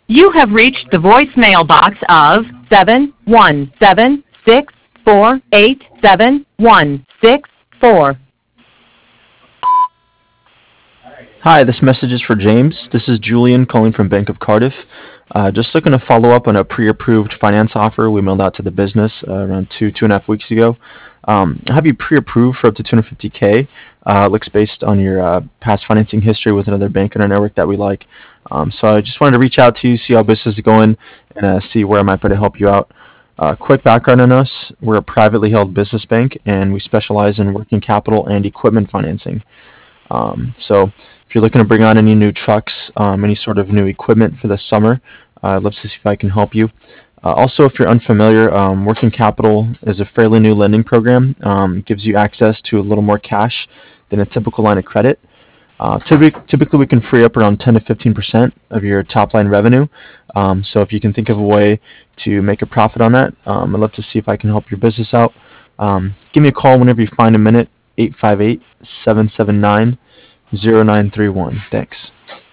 You have reached the voicemail box of 717-648-7164. Hi, this message is for James. This is Julian calling from Bank of Cardiff. Just looking to follow up on a pre-approved finance offer we mailed out to the business around 2.5 weeks ago. I have you pre-approved for up to 250K. Looks based on your past financing history with another bank in our network that we like. So I just wanted to reach out to you, see how business is going, and see where I might be able to help you out. Quick background on us: we're a privately held business bank, and we specialize in working capital and equipment financing. So if you're looking to bring on any new trucks, any sort of new equipment for the summer, I'd love to see if I can help you. Also, if you're unfamiliar, working capital is a fairly new lending program. Gives you access to a little more cash than a typical line of credit. Typically, we can free up around 10 to 15% of your top line revenue. So if you can think of a way to make a profit on that, I'd love to see if I can help your business out. Give me a call whenever you find a minute, 858-779-0931. Thanks.